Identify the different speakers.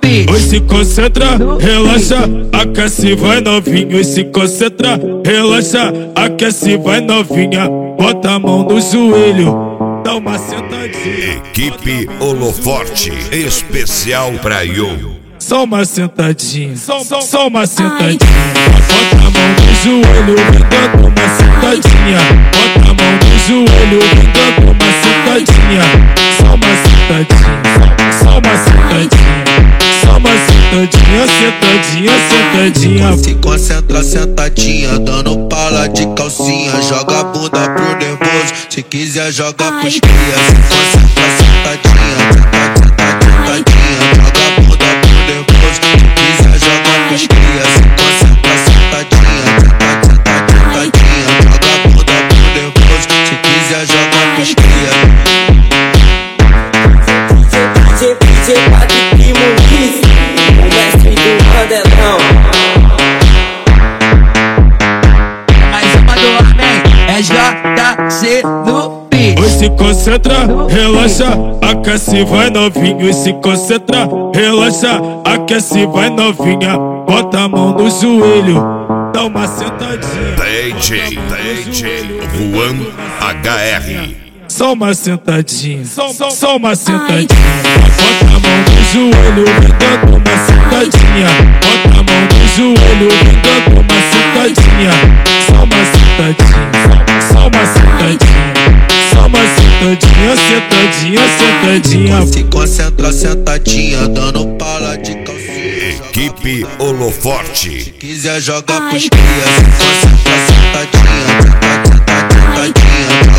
Speaker 1: beat.
Speaker 2: Oi, se concentra, relaxa, aquece, vai novinho. Oi, se concentra, relaxa, aquece, vai novinha. Bota a mão no joelho, dá uma sentadinha.
Speaker 3: Equipe Holoforte, especial pra Yo.
Speaker 2: Só uma sentadinha, só uma sentadinha. Bota a mão no joelho, vem dando uma sentadinha. Bota a mão no joelho, vem dando uma sentadinha. Só uma sentadinha, só uma sentadinha. Só uma sentadinha, sentadinha, sentadinha.
Speaker 4: Se concentra sentadinha, dando pala de calcinha. Joga a bunda pro nervoso, se quiser joga pros cria. Se concentra sentadinha, sentadinha. Joga a bunda pro nervoso, se quiser joga pros cria. Se concentra sentadinha, sentadinha. Joga a bunda pro nervoso, se quiser joga pros cria.
Speaker 5: O mestre do Mandelão.
Speaker 1: Mais uma do Amém, é JC no beat.
Speaker 2: Oi, se concentra, relaxa, aquece, vai novinho. Oi, se concentra, relaxa, aquece, vai novinha. Bota a mão no joelho, dá uma sentadinha.
Speaker 3: DJ Juan HR.
Speaker 2: Só uma sentadinha, só uma sentadinha. Bota a mão no joelho, vem dando uma sentadinha. Bota a mão no joelho, vem dando uma sentadinha. Só uma sentadinha, só uma sentadinha. Só uma sentadinha, sentadinha, sentadinha.
Speaker 4: Se concentra sentadinha, dando pala de calcinha.
Speaker 3: Equipe Holoforte.
Speaker 4: Se quiser joga pros cria. Se concentra sentadinha, sentadinha.